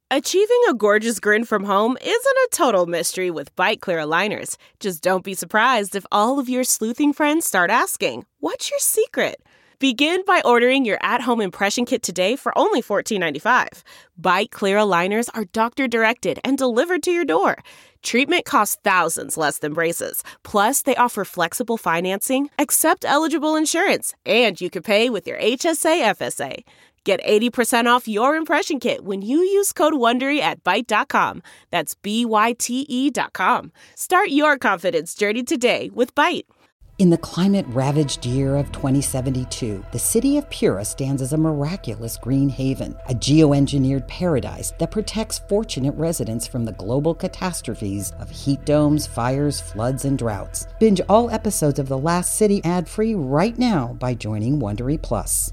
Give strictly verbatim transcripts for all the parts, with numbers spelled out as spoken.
Achieving a gorgeous grin from home isn't a total mystery with Byte Clear aligners. Just don't be surprised if all of your sleuthing friends start asking, "What's your secret?" Begin by ordering your at-home impression kit today for only fourteen ninety-five. Byte Clear aligners are doctor-directed and delivered to your door. Treatment costs thousands less than braces. Plus, they offer flexible financing, accept eligible insurance, and you can pay with your H S A F S A. Get eighty percent off your impression kit when you use code WONDERY at byte dot com. That's B Y T E dot com. Start your confidence journey today with Byte. In the climate-ravaged year of twenty seventy-two, the city of Pura stands as a miraculous green haven, a geoengineered paradise that protects fortunate residents from the global catastrophes of heat domes, fires, floods, and droughts. Binge all episodes of The Last City ad-free right now by joining Wondery Plus.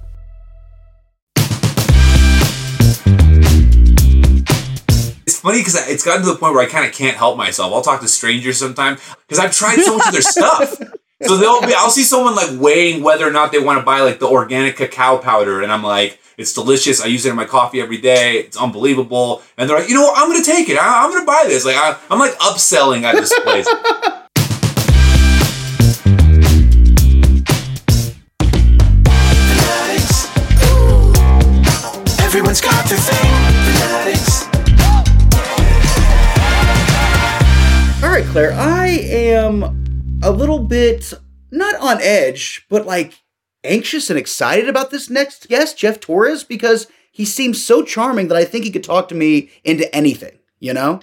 It's funny because it's gotten to the point where I kind of can't help myself. I'll talk to strangers sometimes because I've tried so much of their stuff. So they'll be, I'll see someone like weighing whether or not they want to buy like the organic cacao powder. And I'm like, it's delicious. I use it in my coffee every day. It's unbelievable. And they're like, you know what? I'm going to take it. I, I'm going to buy this. Like I, I'm like upselling at this place. Everyone's got their thing. Fanatics. All right, Claire, I am a little bit, not on edge, but like anxious and excited about this next guest, Jeff Torres, because he seems so charming that I think he could talk to me into anything, you know?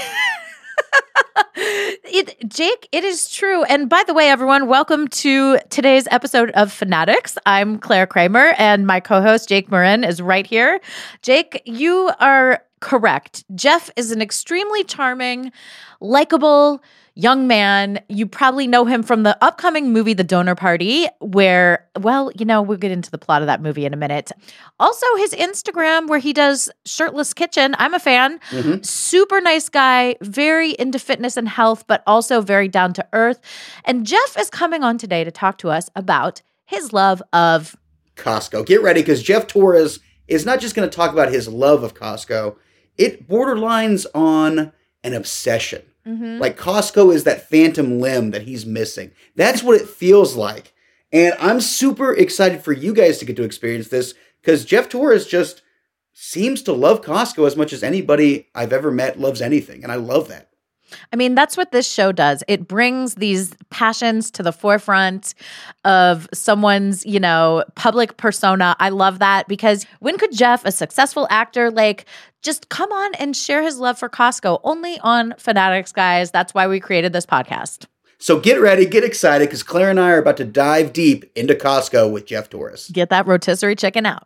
It, Jake, it is true. And by the way, everyone, welcome to today's episode of Fanatics. I'm Claire Kramer, and my co-host Jake Marin is right here. Jake, you are correct. Jeff is an extremely charming, likable young man. You probably know him from the upcoming movie, The Donor Party, where, well, you know, we'll get into the plot of that movie in a minute. Also, his Instagram, where he does Shirtless Kitchen. I'm a fan. Mm-hmm. Super nice guy, very into fitness and health, but also very down to earth. And Jeff is coming on today to talk to us about his love of Costco. Get ready, because Jeff Torres is not just going to talk about his love of Costco. It borderlines on an obsession. Mm-hmm. Like Costco is that phantom limb that he's missing. That's what it feels like. And I'm super excited for you guys to get to experience this, because Jeff Torres just seems to love Costco as much as anybody I've ever met loves anything. And I love that. I mean, that's what this show does. It brings these passions to the forefront of someone's, you know, public persona. I love that, because when could Jeff, a successful actor, like just come on and share his love for Costco? Only on Fanatics, guys. That's why we created this podcast. So get ready, get excited, because Claire and I are about to dive deep into Costco with Jeff Torres. Get that rotisserie chicken out.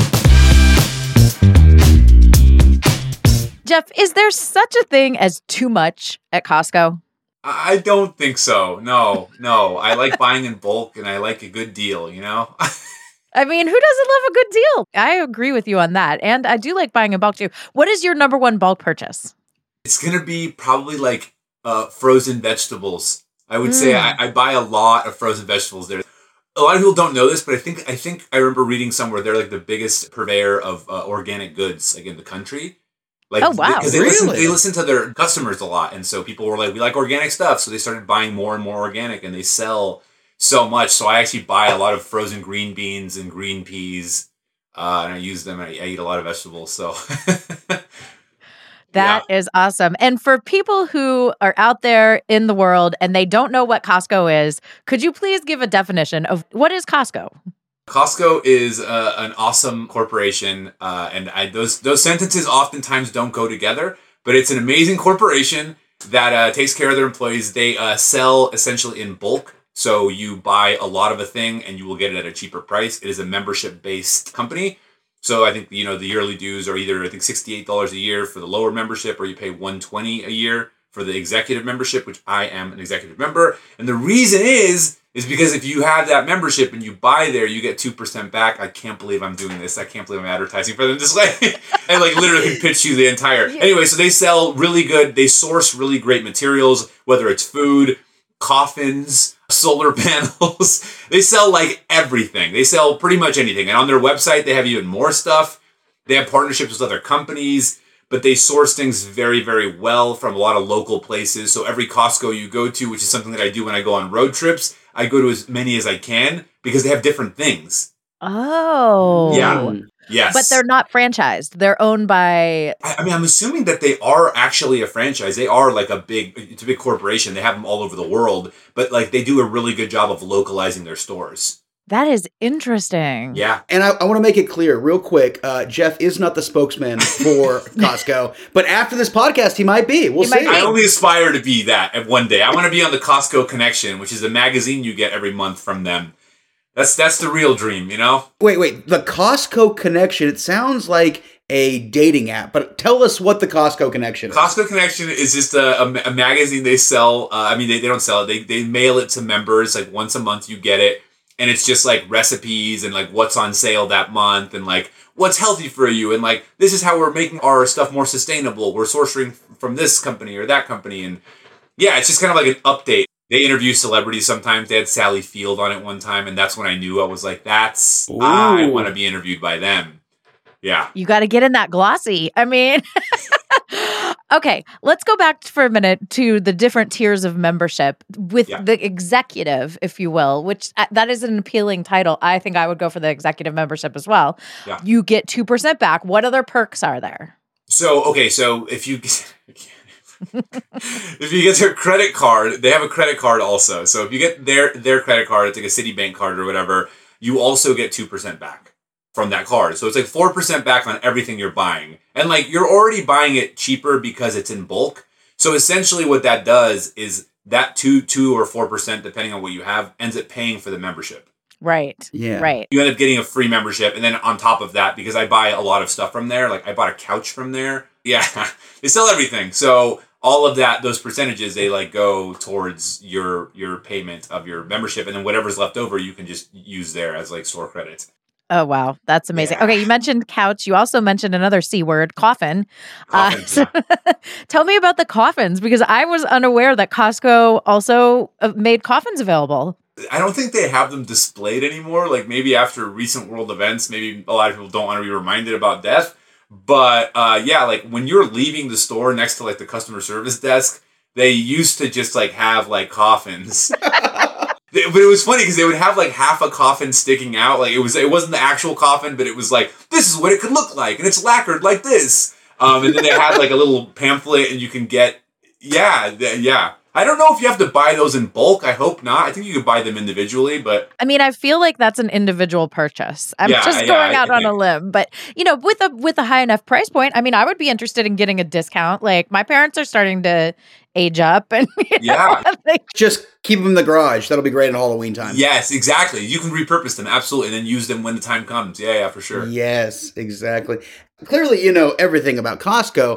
Jeff, is there such a thing as too much at Costco? I don't think so. No, no. I like buying in bulk, and I like a good deal, you know? I mean, who doesn't love a good deal? I agree with you on that. And I do like buying in bulk too. What is your number one bulk purchase? It's going to be probably like uh, frozen vegetables. I would mm. say I, I buy a lot of frozen vegetables there. A lot of people don't know this, but I think I think I remember reading somewhere they're like the biggest purveyor of uh, organic goods like in the country. Like, oh, wow. Because they, really? listen, they listen to their customers a lot. And so people were like, we like organic stuff. So they started buying more and more organic, and they sell so much. So I actually buy a lot of frozen green beans and green peas. Uh, and I use them. And I, I eat a lot of vegetables. So that yeah. is awesome. And for people who are out there in the world and they don't know what Costco is, could you please give a definition of what is Costco? Costco is uh, an awesome corporation, uh, and I, those those sentences oftentimes don't go together, but it's an amazing corporation that uh, takes care of their employees. They uh, sell essentially in bulk, so you buy a lot of a thing and you will get it at a cheaper price. It is a membership-based company, so I think you know the yearly dues are either I think sixty-eight dollars a year for the lower membership, or you pay one hundred twenty dollars a year for the executive membership, which I am an executive member. And the reason is, is because if you have that membership and you buy there, you get two percent back. I can't believe I'm doing this. I can't believe I'm advertising for them this way. And like literally can pitch you the entire. Anyway, so they sell really good, they source really great materials, whether it's food, coffins, solar panels. They sell like everything. They sell pretty much anything. And on their website, they have even more stuff. They have partnerships with other companies. but they source things very, very well from a lot of local places. So every Costco you go to, which is something that I do when I go on road trips, I go to as many as I can because they have different things. Oh. Yeah. Yes. But they're not franchised. They're owned by... I, I mean, I'm assuming that they are actually a franchise. They are like a big, it's a big corporation. They have them all over the world, but like they do a really good job of localizing their stores. That is interesting. Yeah. And I, I want to make it clear real quick. Uh, Jeff is not the spokesman for Costco, but after this podcast, he might be. We'll He see. might be. I only aspire to be that at one day. I want to be on the Costco Connection, which is a magazine you get every month from them. That's that's the real dream, you know? Wait, wait. The Costco Connection, it sounds like a dating app, but tell us what the Costco Connection is. Costco Connection is just a, a, a magazine they sell. Uh, I mean, they, they don't sell it. They, they mail it to members. Like once a month you get it. And it's just like recipes and like what's on sale that month and like what's healthy for you. And like, this is how we're making our stuff more sustainable. We're sourcing from this company or that company. And yeah, it's just kind of like an update. They interview celebrities sometimes. They had Sally Field on it one time. And that's when I knew I was like, that's, Ooh. I want to be interviewed by them. Yeah. You got to get in that glossy. I mean, okay, let's go back for a minute to the different tiers of membership with Yeah. the executive, if you will, which uh, that is an appealing title. I think I would go for the executive membership as well. Yeah. You get two percent back. What other perks are there? So, okay, so if you if you get their credit card, they have a credit card also. So if you get their their credit card, it's like a Citibank card or whatever, you also get two percent back from that card. So it's like four percent back on everything you're buying. And like you're already buying it cheaper because it's in bulk. So essentially what that does is that two, two or four percent, depending on what you have, ends up paying for the membership. Right. Yeah. Right. You end up getting a free membership. And then on top of that, because I buy a lot of stuff from there, like I bought a couch from there. Yeah, they sell everything. So all of that, those percentages, they like go towards your your payment of your membership. And then whatever's left over, you can just use there as like store credits. Oh, wow. That's amazing. Yeah. Okay. You mentioned couch. You also mentioned another C word, coffin. Coffins, Uh, so tell me about the coffins, because I was unaware that Costco also uh, made coffins available. I don't think they have them displayed anymore. Like maybe after recent world events, maybe a lot of people don't want to be reminded about death. But uh, yeah, like when you're leaving the store next to like the customer service desk, they used to just like have like coffins. But it was funny because they would have like half a coffin sticking out. Like it was, it wasn't the actual coffin, but it was like, this is what it could look like. And it's lacquered like this. Um, and then they had like a little pamphlet and you can get, yeah, th- yeah. I don't know if you have to buy those in bulk. I hope not. I think you could buy them individually, but I mean, I feel like that's an individual purchase. I'm Yeah, just yeah, going I out on a think- limb, but you know, with a with a high enough price point, I mean, I would be interested in getting a discount. Like my parents are starting to age up, and you know, Yeah. like, Just keep them in the garage. That'll be great at Halloween time. yes, exactly. You can repurpose them. Absolutely. And then use them when the time comes. Yeah, yeah, for sure. Yes, exactly. Clearly, you know everything about Costco.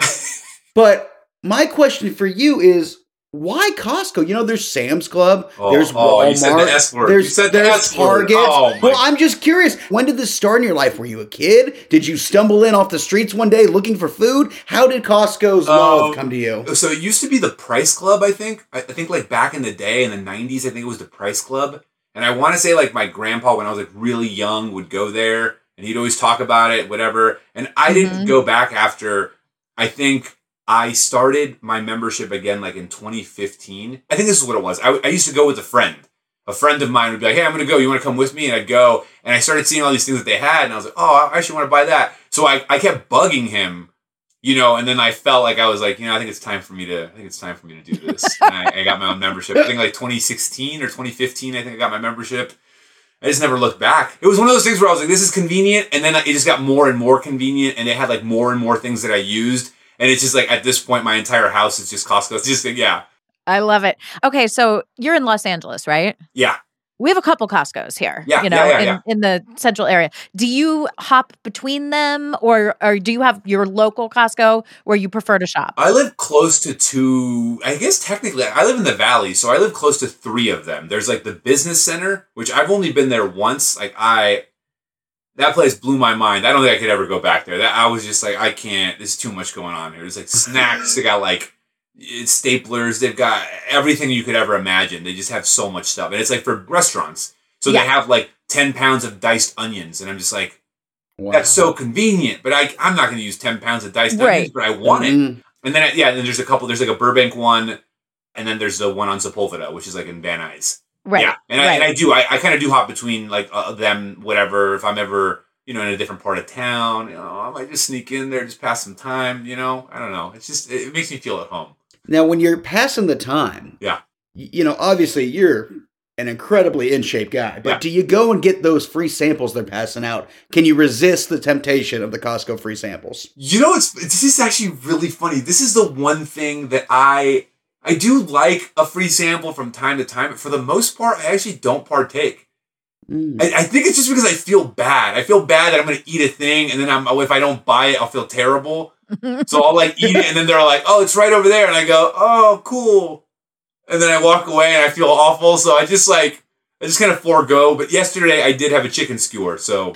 But my question for you is, why Costco? You know, there's Sam's Club, Oh, there's oh, Walmart, you said the S word. there's, You said the there's S word. Target. Oh, my- Well, I'm just curious. When did this start in your life? Were you a kid? Did you stumble in off the streets one day looking for food? How did Costco's love Um, come to you? So it used to be the Price Club, I think. I, I think like back in the day, in the nineties, I think it was the Price Club. And I want to say like my grandpa, when I was like really young, would go there and he'd always talk about it, whatever. And I didn't Mhm. go back after, I think I started my membership again like in twenty fifteen. I think this is what it was. I, I used to go with a friend. A friend of mine would be like, hey, I'm going to go. You want to come with me? And I'd go. And I started seeing all these things that they had. And I was like, oh, I actually want to buy that. So I, I kept bugging him, you know, and then I felt like I was like, you know, I think it's time for me to, I think it's time for me to do this. And I, I got my own membership. I think like twenty sixteen or twenty fifteen, I think I got my membership. I just never looked back. It was one of those things where I was like, this is convenient. And then it just got more and more convenient. And they had like more and more things that I used. And it's just like, at this point, my entire house is just Costco. It's just like, yeah, I love it. Okay, so you're in Los Angeles, right? yeah. We have a couple Costco's here, Yeah, you know, yeah, yeah, in, yeah. in the central area. Do you hop between them, or or do you have your local Costco where you prefer to shop? I live close to two, I guess technically, I live in the Valley, so I live close to three of them. There's like the business center, which I've only been there once. Like I, that place blew my mind. I don't think I could ever go back there. That I was just like, I can't, there's too much going on here. There's like snacks, they got like it's staplers, they've got everything you could ever imagine. They just have so much stuff. And it's like for restaurants. So Yeah. they have like ten pounds of diced onions. And I'm just like, Wow. That's so convenient. But I, I'm not going to use ten pounds of diced Right. onions, but I want Mhm. it. And then, I, yeah, then there's a couple. There's like a Burbank one, and then there's the one on Sepulveda, which is like in Van Nuys. Right. Yeah, and, right. I, and I do. I, I kind of do hop between like uh, them, whatever. If I'm ever, you know, in a different part of town, you know, I might just sneak in there, just pass some time. You know, I don't know. It's just it, it makes me feel at home. Now, when you're passing the time, Yeah. y- you know, obviously you're an incredibly in shape guy, but Yeah. do you go and get those free samples they're passing out? Can you resist the temptation of the Costco free samples? You know, it's this is actually really funny. This is the one thing that I I do like a free sample from time to time, but for the most part, I actually don't partake. Mm. I, I think it's just because I feel bad. I feel bad that I'm going to eat a thing, and then I'm if I don't buy it, I'll feel terrible. So I'll like eat it, and then they're like, "Oh, it's right over there," and I go, "Oh, cool." And then I walk away and I feel awful. So I just like, I just kind of forego. But yesterday I did have a chicken skewer. So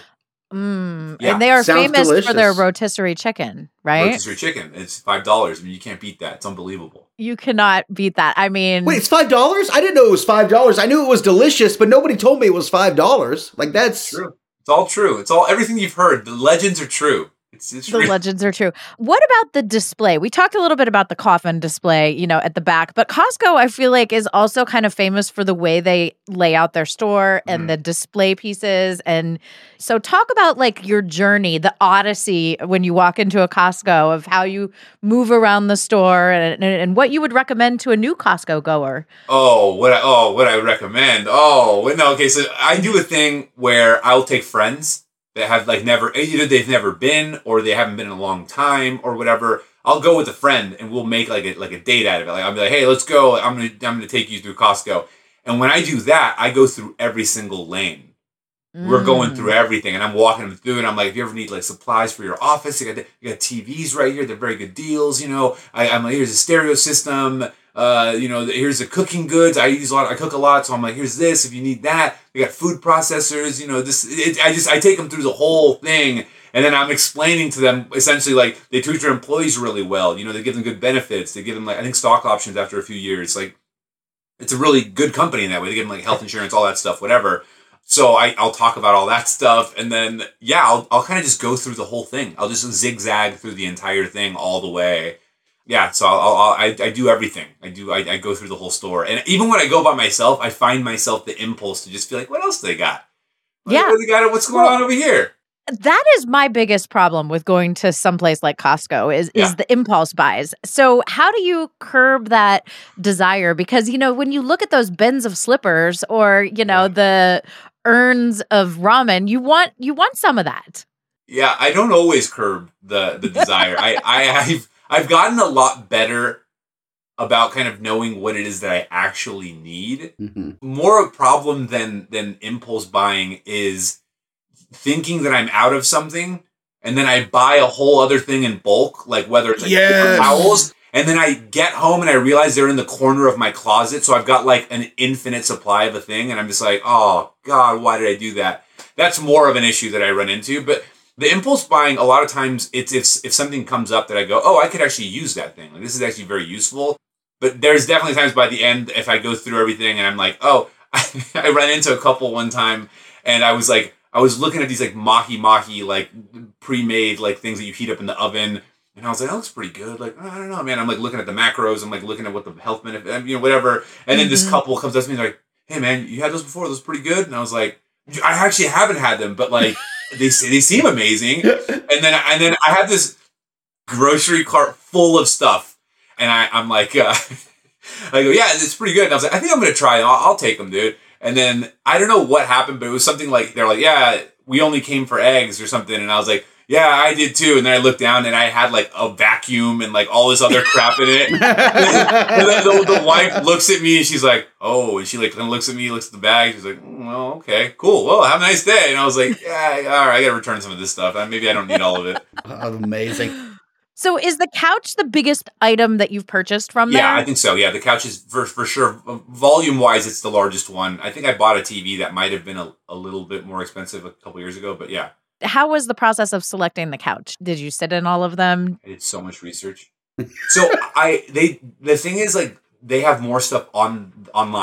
Mm. Yeah. And they are Sounds famous for their delicious. rotisserie chicken, right? rotisserie chicken. It's five dollars. I mean, you can't beat that. It's unbelievable. You cannot beat that. I mean, Wait, it's five dollars? I didn't know it was five dollars. I knew it was delicious, but nobody told me it was five dollars. Like, that's True. It's all true. It's all, everything you've heard. The legends are true. It's, it's the real. legends are true. What about the display? We talked a little bit about the coffin display, you know, at the back, but Costco, I feel like, is also kind of famous for the way they lay out their store and Mhm. the display pieces. And so talk about like your journey, the odyssey when you walk into a Costco of how you move around the store and, and, and what you would recommend to a new Costco goer. Oh, what I, oh, what I recommend. Oh, wait, no. Okay. So I do a thing where I'll take friends that have like never, either they've never been or they haven't been in a long time or whatever. I'll go with a friend and we'll make like a, like a date out of it. Like I'll be like, hey, let's go. I'm going to, I'm going to take you through Costco. And when I do that, I go through every single lane. We're going Mm. through everything, and I'm walking them through, and I'm like, if you ever need like supplies for your office, you got you got T Vs right here. They're very good deals, you know. I, I'm like, here's a stereo system. Uh, you know, here's the cooking goods. I use a lot. I cook a lot, so I'm like, here's this. If you need that, we got food processors. You know, this. It, I just I take them through the whole thing, and then I'm explaining to them essentially like they treat their employees really well. You know, they give them good benefits. They give them like I think stock options after a few years. Like, it's a really good company in that way. They give them like health insurance, all that stuff, whatever. So I, I'll talk about all that stuff, and then yeah, I'll I'll kind of just go through the whole thing. I'll just zigzag through the entire thing all the way. Yeah, so I'll, I'll I I do everything. I do I, I go through the whole store, and even when I go by myself, I find myself the impulse to just feel like, what else do they got? What, Yeah. what they got? What's going Well, on over here? That is my biggest problem with going to someplace like Costco is Yeah. is the impulse buys. So how do you curb that desire? Because, you know, when you look at those bins of slippers or, you know, Yeah. the urns of ramen, you want you want some of that. Yeah, I don't always curb the the desire. I, I I've I've gotten a lot better about kind of knowing what it is that I actually need. Mhm. More a problem than than impulse buying is thinking that I'm out of something, and then I buy a whole other thing in bulk, like whether it's like paper Yes. towels, and then I get home and I realize they're in the corner of my closet, so I've got like an infinite supply of a thing, and I'm just like, oh God, why did I do that? That's more of an issue that I run into, but the impulse buying, a lot of times, it's if if something comes up that I go, oh, I could actually use that thing. Like, this is actually very useful. But there's definitely times by the end, if I go through everything and I'm like, oh, I ran into a couple one time, and I was like, I was looking at these like mahi mahi, like pre-made like things that you heat up in the oven, and I was like, that looks pretty good. Like, I don't know, man. I'm like looking at the macros. I'm like looking at what the health benefit, you know, whatever. And then this Mhm. couple comes up to me and they're like, hey, man, you had those before? Those pretty good. And I was like, I actually haven't had them, but like they they seem amazing. And then and then I had this grocery cart full of stuff, and I I'm like, uh, I go, yeah, it's pretty good. And I was like, I think I'm gonna try it. I'll, I'll take them, dude. And then I don't know what happened, but it was something like they're like, yeah, we only came for eggs or something, and I was like, yeah, I did too. And then I looked down and I had like a vacuum and like all this other crap in it. And then the, the wife looks at me and she's like, oh, and she like kind of looks at me, looks at the bag. She's like, mm, well, okay, cool. Well, have a nice day. And I was like, yeah, all right, I got to return some of this stuff. Maybe I don't need all of it. Oh, amazing. So is the couch the biggest item that you've purchased from there? Yeah, I think so. Yeah, the couch is for, for sure. Volume wise, it's the largest one. I think I bought a T V that might have been a, a little bit more expensive a couple years ago, but yeah. How was the process of selecting the couch? Did you sit in all of them? I did so much research. So I they the thing is like they have more stuff on online.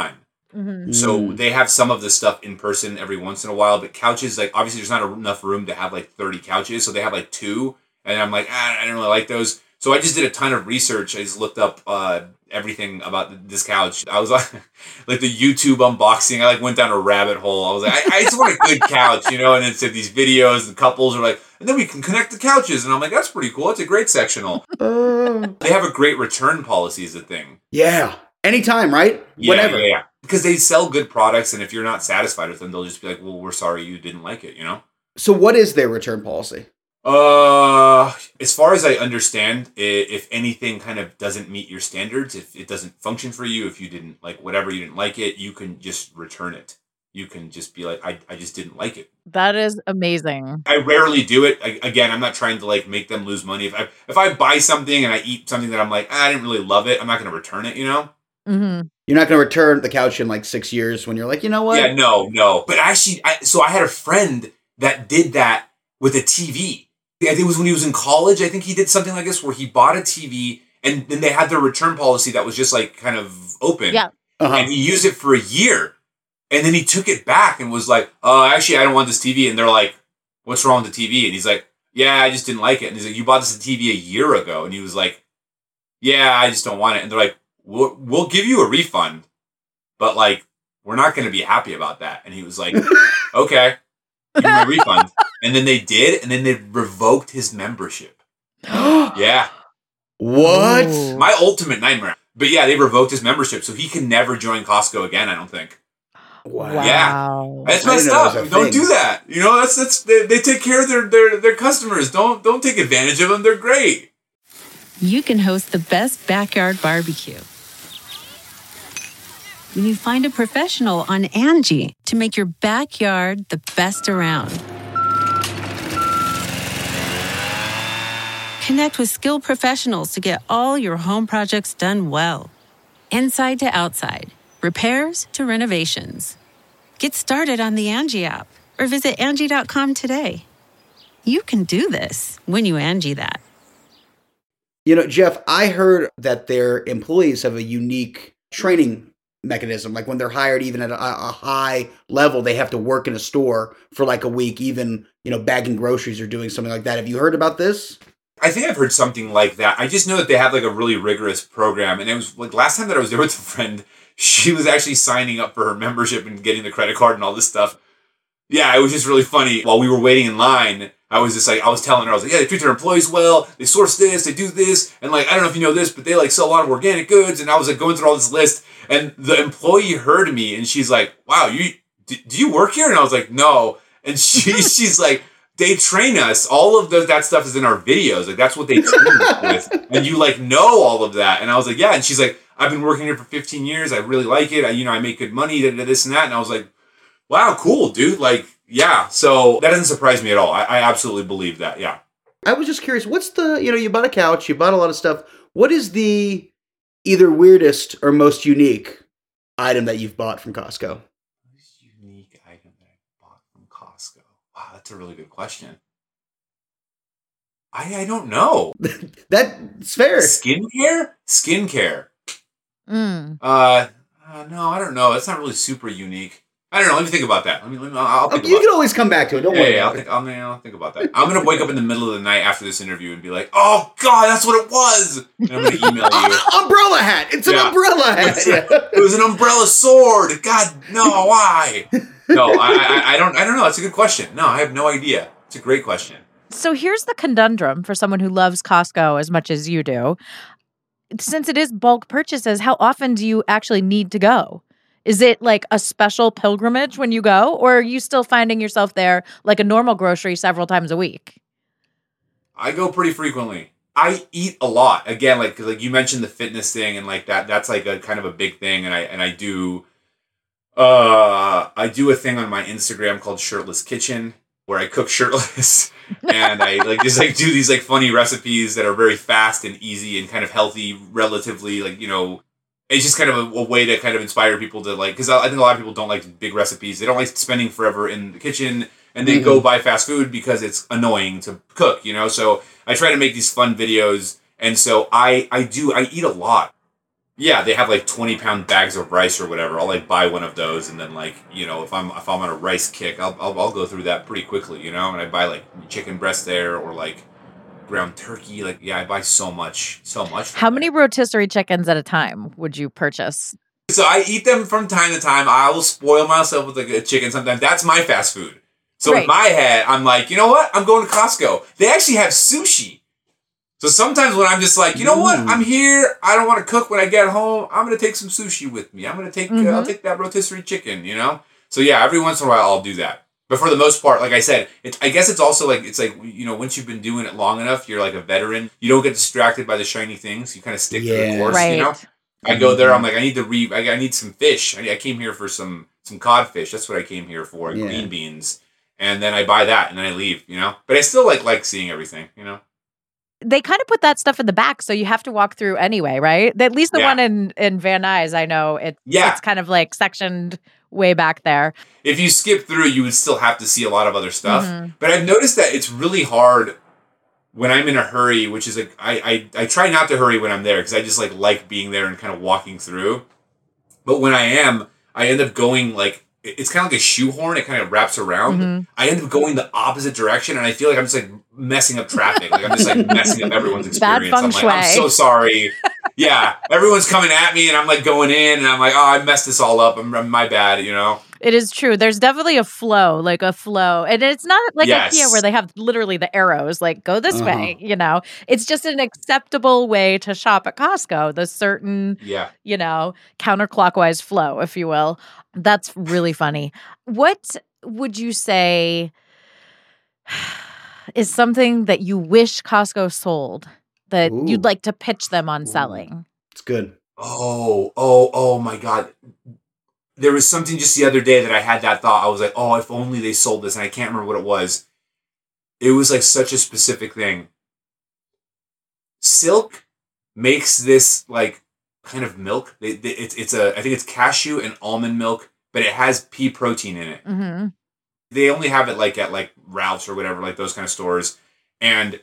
Mm-hmm. So Mm. they have some of the stuff in person every once in a while, but couches, like, obviously there's not enough room to have like thirty couches. So they have like two. And I'm like, ah, I don't really like those. So I just did a ton of research. I just looked up uh, everything about this couch. I was like, like the YouTube unboxing. I like went down a rabbit hole. I was like, I, I just want a good couch, you know. And it said these videos and couples are like, and then we can connect the couches. And I'm like, that's pretty cool. It's a great sectional. Uh, They have a great return policy is the thing. yeah. Anytime, right? Yeah, Whenever. yeah, yeah. Because they sell good products, and if you're not satisfied with them, they'll just be like, well, we're sorry you didn't like it, you know? So what is their return policy? Uh, as far as I understand, i- if anything kind of doesn't meet your standards, if it doesn't function for you, if you didn't like whatever, you didn't like it, you can just return it. You can just be like, I, I just didn't like it. That is amazing. I rarely do it. I, again, I'm not trying to like make them lose money. If I if I buy something and I eat something that I'm like, ah, I didn't really love it, I'm not going to return it, you know? Mm-hmm. You're not going to return the couch in like six years when you're like, you know what? Yeah, no, no. But actually, I, so I had a friend that did that with a T V. I think it was when he was in college. I think he did something like this where he bought a T V and then they had their return policy that was just like kind of open. Yeah. Uh-huh. And he used it for a year. And then he took it back and was like, oh, actually, I don't want this T V. And they're like, what's wrong with the T V? And he's like, yeah, I just didn't like it. And he's like, you bought this T V a year ago. And he was like, yeah, I just don't want it. And they're like, we'll, we'll give you a refund, but like, we're not going to be happy about that. And he was like, okay, give me my refund. And then they did. And then they revoked his membership. Yeah. What? Ooh. My ultimate nightmare. But yeah, they revoked his membership. So he can never join Costco again, I don't think. Wow. Wow. That's I didn't messed know that up. was a Don't thing. do that. You know, that's that's they, they take care of their, their their customers. Don't don't take advantage of them. They're great. You can host the best backyard barbecue when you find a professional on Angie to make your backyard the best around. Connect with skilled professionals to get all your home projects done well. Inside to outside, repairs to renovations. Get started on the Angie app or visit Angie dot com today. You can do this when you Angie that. You know, Jeff, I heard that their employees have a unique training mechanism. Like when they're hired, even at a, a high level, they have to work in a store for like a week, even, you know, bagging groceries or doing something like that. Have you heard about this? I think I've heard something like that. I just know that they have like a really rigorous program. And it was like last time that I was there with a friend, she was actually signing up for her membership and getting the credit card and all this stuff. Yeah, it was just really funny. While we were waiting in line, I was just like, I was telling her, I was like, yeah, they treat their employees well. They source this, they do this. And like, I don't know if you know this, but they like sell a lot of organic goods. And I was like going through all this list. And the employee heard me and she's like, wow, you do, do you work here? And I was like, no. And she she's like, they train us. All of the, that stuff is in our videos. Like, that's what they train us with. And you, like, know all of that. And I was like, yeah. And she's like, I've been working here for fifteen years. I really like it. I, you know, I make good money, da, da, this and that. And I was like, wow, cool, dude. Like, yeah. So that doesn't surprise me at all. I, I absolutely believe that. Yeah. I was just curious, what's the, you know, you bought a couch, you bought a lot of stuff. What is the either weirdest or most unique item that you've bought from Costco? Most unique item that I bought from Costco. Wow, that's a really good question. I I don't know. That's fair. Skincare? Skincare. Mm. Uh, uh, no, I don't know. That's not really super unique. I don't know. Let me think about that. Let me. Let me I'll think Okay, you about can always come back to it. Don't Yeah, worry yeah, I'll about it. think, I'll, I'll think about that. I'm gonna wake up in the middle of the night after this interview and be like, "Oh God, that's what it was." And I'm gonna email you. Umbrella hat. It's an Yeah. umbrella hat. It was an umbrella sword. God, no, why? No, I, I, I don't. I don't know. That's a good question. No, I have no idea. It's a great question. So here's the conundrum for someone who loves Costco as much as you do. Since it is bulk purchases, how often do you actually need to go? Is it like a special pilgrimage when you go, or are you still finding yourself there like a normal grocery several times a week? I go pretty frequently. I eat a lot. Again, like 'cause like you mentioned the fitness thing and like that. That's like a kind of a big thing. And I and I do. Uh, I do a thing on my Instagram called Shirtless Kitchen where I cook shirtless, and I like just like do these like funny recipes that are very fast and easy and kind of healthy, relatively like you know. It's just kind of a, a way to kind of inspire people to like, because I think a lot of people don't like big recipes. They don't like spending forever in the kitchen, and they Mm-hmm. go buy fast food because it's annoying to cook, you know? So I try to make these fun videos, and so I, I do, I eat a lot. Yeah, they have like twenty pound bags of rice or whatever. I'll like buy one of those, and then like you know if I'm if I'm on a rice kick, I'll I'll, I'll go through that pretty quickly, you know. And I buy like chicken breast there or like ground turkey. Like yeah, I buy so much, so much. How many rotisserie chickens at a time would you purchase? So I eat them from time to time. I will spoil myself with like a chicken sometimes. That's my fast food. So Right. in my head, I'm like, you know what? I'm going to Costco. They actually have sushi. So sometimes when I'm just like, you know what? I'm here. I don't want to cook when I get home. I'm going to take some sushi with me. I'm going to take, Mhm. uh, I'll take that rotisserie chicken, you know? So yeah, every once in a while I'll do that. But for the most part, like I said, it's, I guess it's also like, it's like, you know, once you've been doing it long enough, you're like a veteran. You don't get distracted by the shiny things. You kind of stick to Yeah. the course, Right. you know? I go there, I'm like, I need to re, I, I need some fish. I, I came here for some, some codfish. That's what I came here for. And Yeah. green beans. And then I buy that and then I leave, you know? But I still like, like seeing everything, you know? They kind of put that stuff in the back, so you have to walk through anyway, right? At least the Yeah. one in, in Van Nuys, I know it, Yeah. it's kind of like sectioned way back there. If you skip through, you would still have to see a lot of other stuff. Mhm. But I've noticed that it's really hard when I'm in a hurry, which is like, I, I, I try not to hurry when I'm there because I just like like being there and kind of walking through. But when I am, I end up going like, it's kind of like a shoehorn. It kind of wraps around. Mhm. I end up going the opposite direction, and I feel like I'm just like messing up traffic. Like I'm just like messing up everyone's Bad experience. feng I'm like, I'm shui. so sorry. Yeah, everyone's coming at me, and I'm like going in, and I'm like, oh, I messed this all up. I'm, I'm my bad, you know. It is true. There's definitely a flow, like a flow. And it's not like Yes. IKEA where they have literally the arrows, like go this Uh-huh. way, you know. It's just an acceptable way to shop at Costco, the certain, Yeah. you know, counterclockwise flow, if you will. That's really funny. What would you say is something that you wish Costco sold that Ooh. you'd like to pitch them on Ooh. selling? It's good. Oh, oh, oh my God. There was something just the other day that I had that thought. I was like, oh, if only they sold this. And I can't remember what it was. It was like such a specific thing. Silk makes this like kind of milk. They, they, it's, it's a, I think it's cashew and almond milk, but it has pea protein in it. Mm-hmm. They only have it like at like Ralph's or whatever, like those kind of stores. And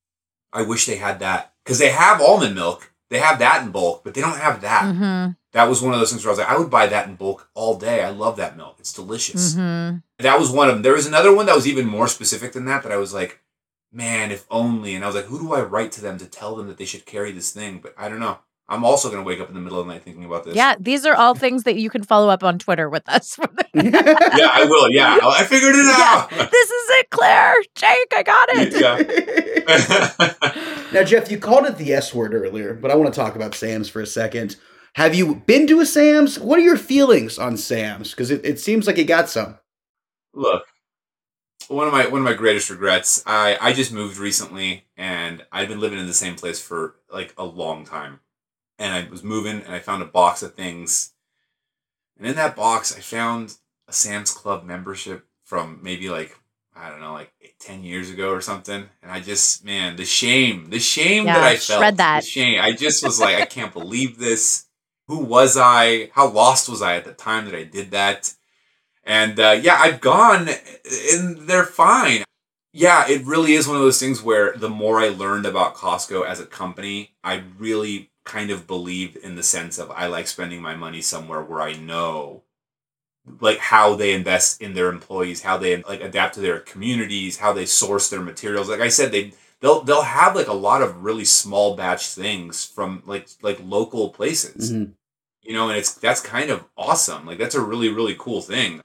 I wish they had that because they have almond milk. They have that in bulk, but they don't have that. Mm-hmm. That was one of those things where I was like, I would buy that in bulk all day. I love that milk. It's delicious. Mm-hmm. That was one of them. There was another one that was even more specific than that, that I was like, man, if only. And I was like, who do I write to them to tell them that they should carry this thing? But I don't know. I'm also going to wake up in the middle of the night thinking about this. Yeah, these are all things that you can follow up on Twitter with us. Yeah, I will. Yeah. I figured it Yeah, out. this is it, Claire. Jake, I got it. Yeah. Now, Jeff, you called it the S word earlier, but I want to talk about Sam's for a second. Have you been to a Sam's? What are your feelings on Sam's? Because it, it seems like you got some. Look, one of my one of my greatest regrets. I I just moved recently, and I've been living in the same place for like a long time. And I was moving, and I found a box of things, and in that box, I found a Sam's Club membership from maybe like I don't know, like eight, ten years ago or something. And I just, man, the shame, the shame Yeah, that I felt, shred that. the shame. I just was like, I can't believe this. Who was I? How lost was I at the time that I did that? And uh, yeah, I've gone and they're fine. Yeah, it really is one of those things where the more I learned about Costco as a company, I really kind of believed in the sense of I like spending my money somewhere where I know like how they invest in their employees, how they like adapt to their communities, how they source their materials. Like I said, they they'll they'll have like a lot of really small batch things from like like local places. Mm-hmm. You know, and it's that's kind of awesome. Like that's a really really cool thing.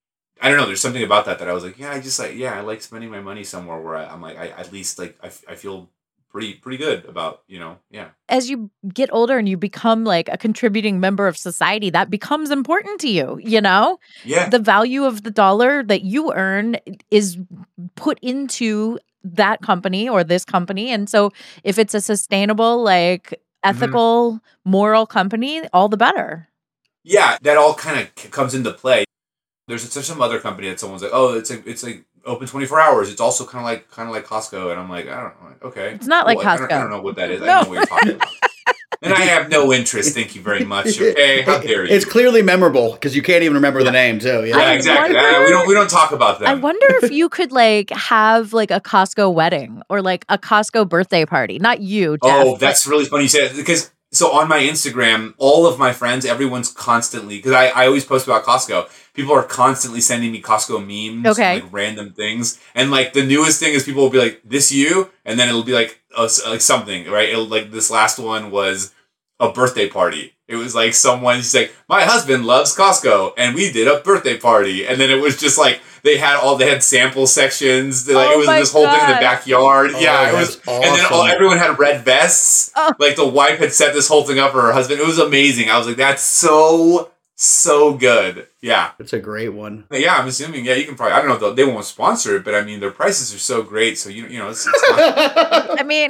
I don't know. There's something about that that I was like, yeah, I just like, yeah, I like spending my money somewhere where I, I'm like, I at least like, I, I feel pretty, pretty good about, you know, yeah. As you get older and you become like a contributing member of society, that becomes important to you, you know? Yeah. The value of the dollar that you earn is put into that company or this company. And so if it's a sustainable, like ethical, mm-hmm. moral company, all the better. Yeah, that all kind of comes into play. There's, there's some other company that someone's like, oh, it's like it's like open twenty-four hours. It's also kind of like kind of like Costco, and I'm like, I don't know, like, okay, it's not cool. like I Costco. don't, I don't know what that is. No. I don't know what you're talking about, and I have no interest. Thank you very much. Okay, how dare you? It's clearly memorable because you can't even remember yeah. the name too. Yeah, yeah I exactly. wonder, uh, we don't we don't talk about them. I wonder if you could like have like a Costco wedding or like a Costco birthday party. Not you, Jeff. Oh, that's really funny you say that because So on my Instagram, all of my friends, everyone's constantly, because I, I always post about Costco. People are constantly sending me Costco memes, Okay. and, like random things. And like the newest thing is people will be like, this you? And then it'll be like, uh, like something, right? It'll, like this last one was a birthday party. It was like someone, she's like, my husband loves Costco and we did a birthday party. And then it was just like, they had all, they had sample sections. Like, Oh it was my this whole thing in the God. backyard. Oh, yeah, it was. that's And then all, awesome. everyone had red vests. Oh. Like the wife had set this whole thing up for her husband. It was amazing. I was like, that's so, so good. Yeah. It's a great one. But yeah, I'm assuming, yeah, you can probably, I don't know if they'll- they won't sponsor it, but I mean, their prices are so great. So, you, you know, it's, it's not, I mean,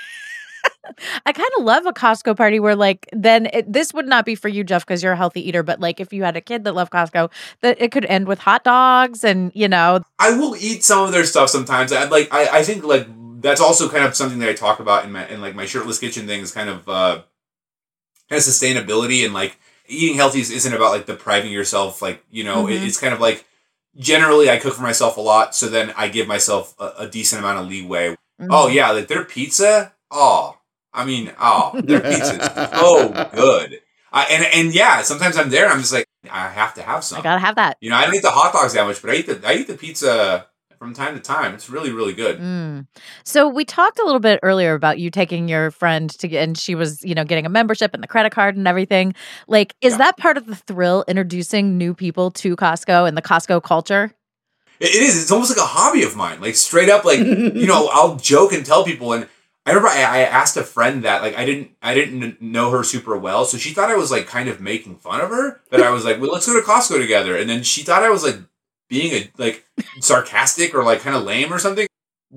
I kind of love a Costco party where, like, then it, this would not be for you, Jeff, because you're a healthy eater. But like, if you had a kid that loved Costco, that it could end with hot dogs, and you know, I will eat some of their stuff sometimes. I like, I, I think like that's also kind of something that I talk about in my, in like my shirtless kitchen thing is kind of, uh, kind of sustainability and like eating healthy isn't about like depriving yourself. Like, you know, it, Mhm. it's kind of like, generally I cook for myself a lot. So then I give myself a, a decent amount of leeway. Mhm. Oh yeah, like their pizza. Oh, I mean, oh, their pizza is so good. I, and and yeah, sometimes I'm there and I'm just like, I have to have some. I gotta have that. You know, I don't eat the hot dogs that much, but I eat the I eat the pizza from time to time. It's really really good. Mm. So we talked a little bit earlier about you taking your friend to get, and she was, you know, getting a membership and the credit card and everything. Like, is Yeah. that part of the thrill, introducing new people to Costco and the Costco culture? It, it is. It's almost like a hobby of mine. Like straight up, like you know, I'll joke and tell people. And I remember I, I asked a friend that like I didn't I didn't know her super well, so she thought I was like kind of making fun of her. But I was like, well, let's go to Costco together. And then she thought I was like being a like sarcastic or like kind of lame or something.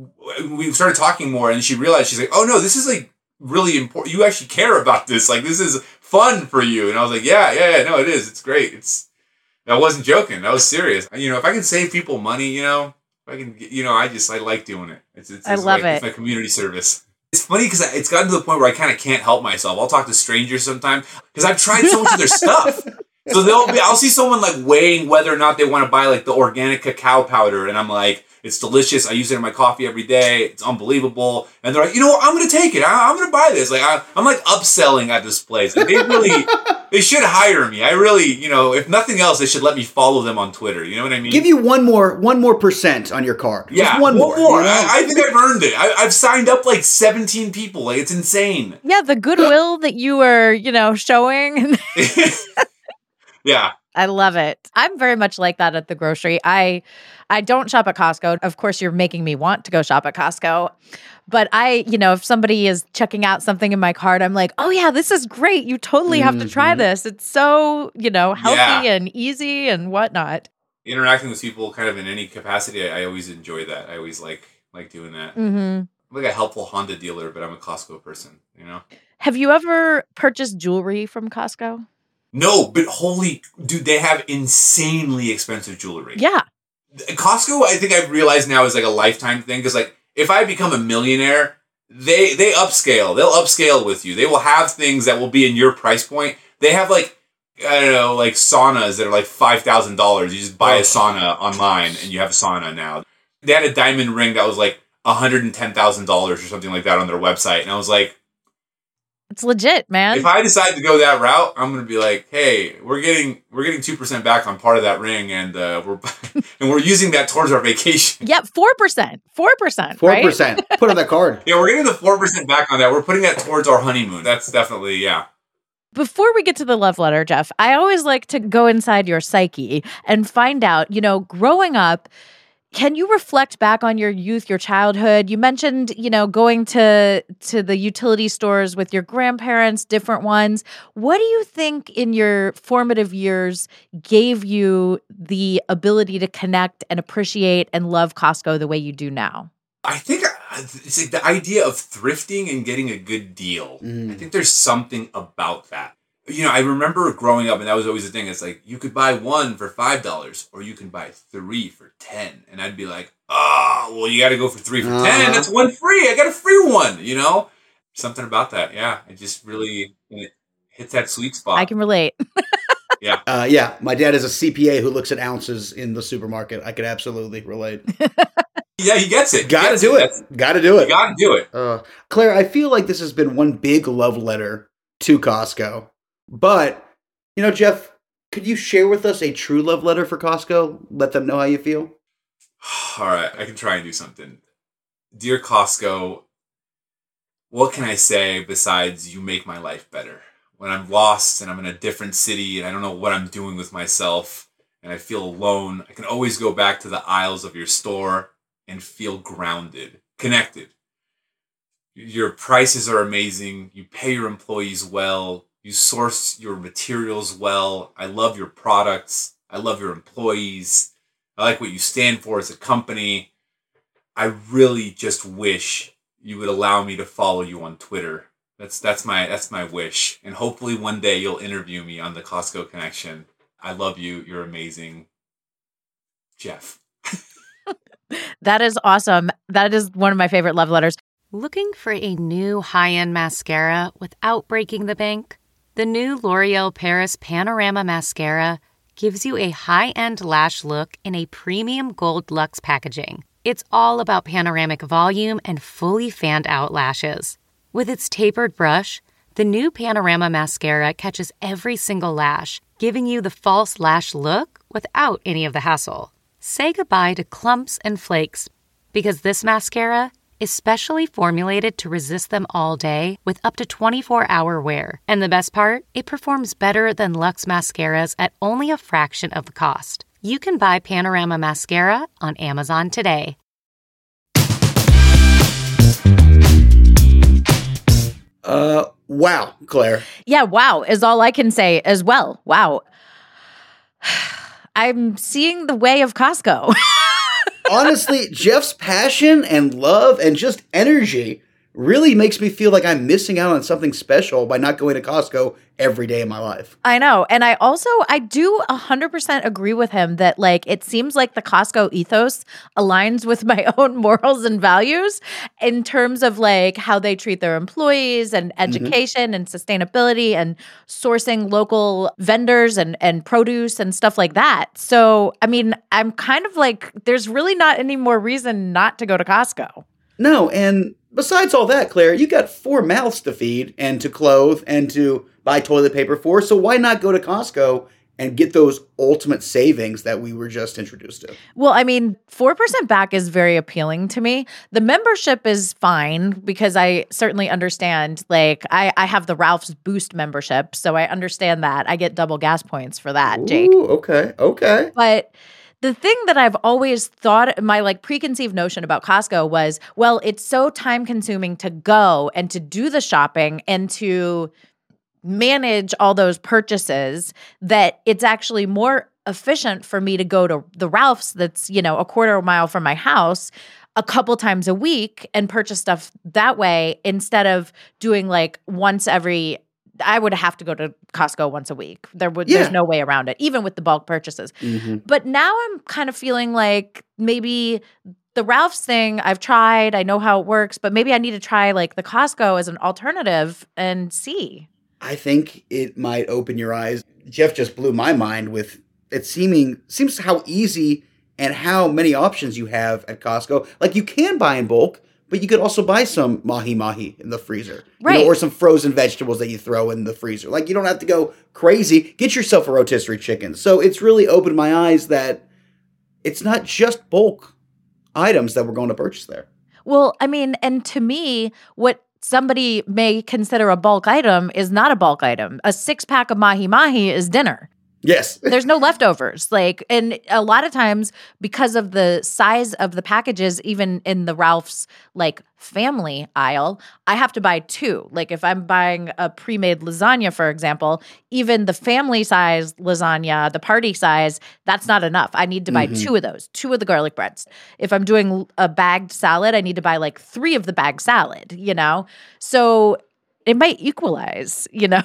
We started talking more, and she realized she's like, oh no, this is like really important. You actually care about this. Like this is fun for you. And I was like, yeah, yeah, yeah, no, it is. It's great. It's. I wasn't joking. I was serious. You know, if I can save people money, you know, if I can, you know, I just I like doing it. It's, it's, I it's love my, it. It's my community service. It's funny because it's gotten to the point where I kind of can't help myself. I'll talk to strangers sometimes because I've tried so much of their stuff. So they'll be, I'll see someone like weighing whether or not they want to buy like the organic cacao powder, and I'm like, it's delicious. I use it in my coffee every day. It's unbelievable. And they're like, you know what? I'm going to take it. I, I'm going to buy this. Like I, I'm like upselling at this place. Like, they really, they should hire me. I really, you know, if nothing else, they should let me follow them on Twitter. You know what I mean? Give you one more, one more percent on your card. Just yeah, one more. you know? I, I think I've earned it. I, I've signed up like seventeen people. Like it's insane. Yeah, the goodwill that you were, you know, showing. Yeah. I love it. I'm very much like that at the grocery. I I don't shop at Costco. Of course, you're making me want to go shop at Costco. But I, you know, if somebody is checking out something in my cart, I'm like, oh yeah, this is great. You totally have to try Mhm. this. It's so, you know, healthy Yeah. and easy and whatnot. Interacting with people kind of in any capacity, I, I always enjoy that. I always like like doing that. hmm I'm like a helpful Honda dealer, but I'm a Costco person, you know? Have you ever purchased jewelry from Costco? No, but holy, dude, they have insanely expensive jewelry. Yeah. Costco, I think I've realized now is like a lifetime thing because, like, if I become a millionaire, they they upscale. They'll upscale with you. They will have things that will be in your price point. They have like I don't know, like saunas that are like five thousand dollars. You just buy a sauna online and you have a sauna now. They had a diamond ring that was like a hundred and ten thousand dollars or something like that on their website, and I was like, It's legit, man. if I decide to go that route, I'm gonna be like, hey, we're getting we're getting two percent back on part of that ring, and uh, we're and we're using that towards our vacation. Yep, four percent. four percent, Four right? percent. Put on that card. Yeah, we're getting the four percent back on that. We're putting that towards our honeymoon. That's definitely yeah. Before we get to the love letter, Jeff, I always like to go inside your psyche and find out, you know, growing up, can you reflect back on your youth, your childhood? You mentioned, you know, going to to the utility stores with your grandparents, different ones. What do you think in your formative years gave you the ability to connect and appreciate and love Costco the way you do now? I think it's like the idea of thrifting and getting a good deal. Mm. I think there's something about that. You know, I remember growing up, and that was always the thing. It's like you could buy one for five dollars, or you can buy three for ten. And I'd be like, oh, well, you got to go for three for Uh-huh. ten. That's one free. I got a free one. You know, something about that. Yeah, it just really it hits that sweet spot. I can relate. yeah. Uh, yeah, my dad is a C P A who looks at ounces in the supermarket. I could absolutely relate. Yeah, he gets it. He Got to gets do it. That's- Got to do You it. got to do it. Uh, Claire, I feel like this has been one big love letter to Costco. But, you know, Jeff, could you share with us a true love letter for Costco? Let them know how you feel. All right, I can try and do something. Dear Costco, what can I say besides you make my life better? When I'm lost and I'm in a different city and I don't know what I'm doing with myself and I feel alone, I can always go back to the aisles of your store and feel grounded, connected. Your prices are amazing. You pay your employees well. You source your materials well. I love your products. I love your employees. I like what you stand for as a company. I really just wish you would allow me to follow you on Twitter. That's that's my that's my wish. And hopefully one day you'll interview me on the Costco Connection. I love you. You're amazing. Jeff. That is awesome. That is one of my favorite love letters. Looking for a new high-end mascara without breaking the bank? The new L'Oreal Paris Panorama Mascara gives you a high-end lash look in a premium gold luxe packaging. It's all about panoramic volume and fully fanned-out lashes. With its tapered brush, the new Panorama Mascara catches every single lash, giving you the false lash look without any of the hassle. Say goodbye to clumps and flakes, because this mascara is specially formulated to resist them all day with up to twenty-four hour wear. And the best part? It performs better than Luxe mascaras at only a fraction of the cost. You can buy Panorama Mascara on Amazon today. Uh, wow, Claire. Yeah, wow is all I can say as well. Wow. I'm seeing the way of Costco. Honestly, Jeff's passion and love and just energy really makes me feel like I'm missing out on something special by not going to Costco every day of my life. I know. And I also, I do one hundred percent agree with him that like, it seems like the Costco ethos aligns with my own morals and values in terms of like how they treat their employees and education mm-hmm. and sustainability and sourcing local vendors and, and produce and stuff like that. So, I mean, I'm kind of like, there's really not any more reason not to go to Costco. No, and besides all that, Claire, you got four mouths to feed and to clothe and to buy toilet paper for, so why not go to Costco and get those ultimate savings that we were just introduced to? Well, I mean, four percent back is very appealing to me. The membership is fine because I certainly understand, like, I, I have the Ralph's Boost membership, so I understand that. I get double gas points for that, Ooh, Jake. okay, okay. But the thing that I've always thought, my like preconceived notion about Costco was, well, it's so time consuming to go and to do the shopping and to manage all those purchases that it's actually more efficient for me to go to the Ralph's that's, you know, a quarter of a mile from my house a couple times a week and purchase stuff that way instead of doing like once every I would have to go to Costco once a week. There would, yeah. There's no way around it, even with the bulk purchases. Mm-hmm. But now I'm kind of feeling like maybe the Ralph's thing I've tried, I know how it works, but maybe I need to try like the Costco as an alternative and see. I think it might open your eyes. Jeff just blew my mind with it seeming, seems how easy and how many options you have at Costco. Like you can buy in bulk, but you could also buy some mahi-mahi in the freezer. Right. You know, or some frozen vegetables that you throw in the freezer. Like, you don't have to go crazy. Get yourself a rotisserie chicken. So it's really opened my eyes that it's not just bulk items that we're going to purchase there. Well, I mean, and to me, what somebody may consider a bulk item is not a bulk item. A six-pack of mahi-mahi is dinner. Yes. There's no leftovers. Like, and a lot of times because of the size of the packages, even in the Ralph's like family aisle, I have to buy two. Like if I'm buying a pre-made lasagna, for example, even the family size lasagna, the party size, that's not enough. I need to buy mm-hmm. two of those, two of the garlic breads. If I'm doing a bagged salad, I need to buy like three of the bagged salad, you know? So it might equalize, you know?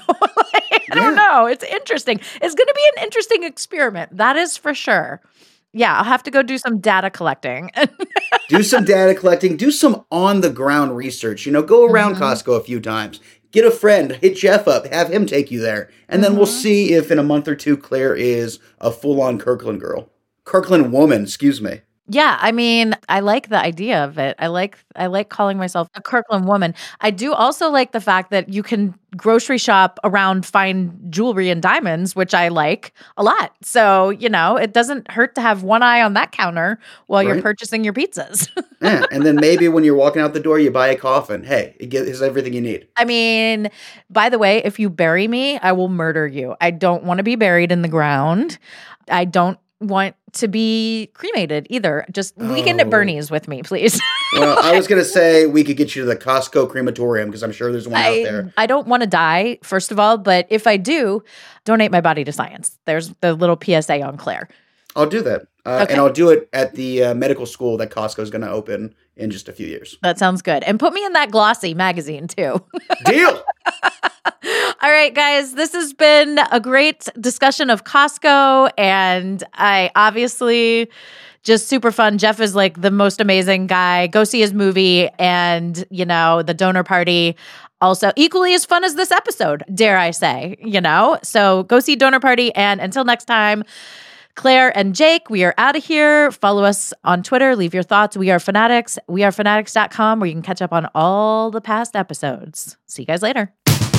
I don't yeah. know. It's interesting. It's going to be an interesting experiment. That is for sure. Yeah, I'll have to go do some data collecting. do some data collecting. Do some on-the-ground research. You know, go around mm-hmm. Costco a few times. Get a friend. Hit Jeff up. Have him take you there. And then mm-hmm. we'll see if in a month or two Claire is a full-on Kirkland girl. Kirkland woman, excuse me. Yeah, I mean, I like the idea of it. I like I like calling myself a Kirkland woman. I do also like the fact that you can grocery shop around fine jewelry and diamonds, which I like a lot. So, you know, it doesn't hurt to have one eye on that counter while right. you're purchasing your pizzas. Yeah, and then maybe when you're walking out the door, you buy a coffin. Hey, it gives everything you need. I mean, by the way, if you bury me, I will murder you. I don't want to be buried in the ground. I don't want to be cremated either. Just oh. weekend at Bernie's with me, please. Well, I was going to say we could get you to the Costco crematorium because I'm sure there's one I, out there. I don't want to die, first of all, but if I do, donate my body to science. There's the little P S A on Claire. I'll do that. Uh, okay. And I'll do it at the uh, medical school that Costco is going to open in just a few years. That sounds good. And put me in that Glossy magazine too. Deal. All right, guys, this has been a great discussion of Costco, and I obviously just super fun. Jeff is like the most amazing guy. Go see his movie, and, you know, the donor party also equally as fun as this episode, dare I say, you know? So go see Donor Party, and until next time, Claire and Jake, we are out of here. Follow us on Twitter. Leave your thoughts. We are Fanatics. we are fanatics dot com, where you can catch up on all the past episodes. See you guys later.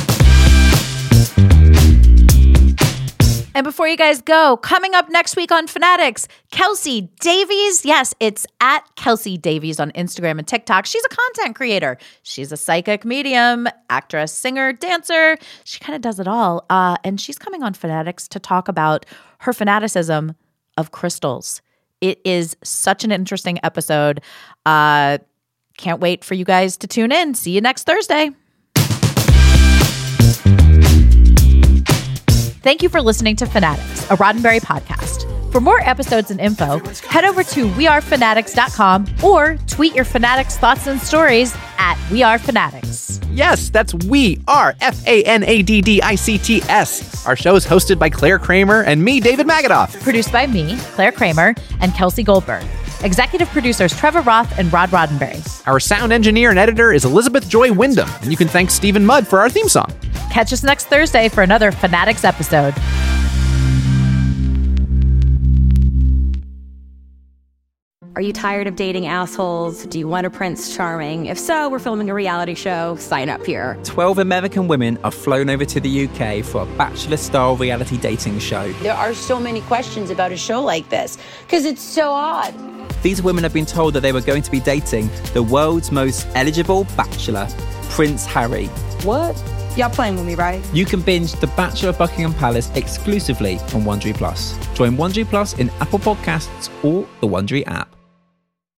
And before you guys go, coming up next week on Fanatics, Kelsey Davies. Yes, it's at Kelsey Davies on Instagram and TikTok. She's a content creator. She's a psychic medium, actress, singer, dancer. She kind of does it all. Uh, and she's coming on Fanatics to talk about her fanaticism of crystals. It is such an interesting episode. Uh, can't wait for you guys to tune in. See you next Thursday. Thank you for listening to Fanatics, a Roddenberry podcast. For more episodes and info, head over to we are fanatics dot com or tweet your Fanatics thoughts and stories at wearefanatics. Yes, that's We Are, F A N A D D I C T S. Our show is hosted by Claire Kramer and me, David Magadoff. Produced by me, Claire Kramer, and Kelsey Goldberg. Executive producers Trevor Roth and Rod Roddenberry. Our sound engineer and editor is Elizabeth Joy Wyndham, and you can thank Stephen Mudd for our theme song. Catch us next Thursday for another Fanatics episode. Are you tired of dating assholes? Do you want a Prince Charming? If so, we're filming a reality show. Sign up here. Twelve American women are flown over to the U K for a bachelor-style reality dating show. There are so many questions about a show like this because it's so odd. These women have been told that they were going to be dating the world's most eligible bachelor, Prince Harry. What? Y'all playing with me, right? You can binge The Bachelor of Buckingham Palace exclusively on Wondery Plus. Join Wondery Plus in Apple Podcasts or the Wondery app.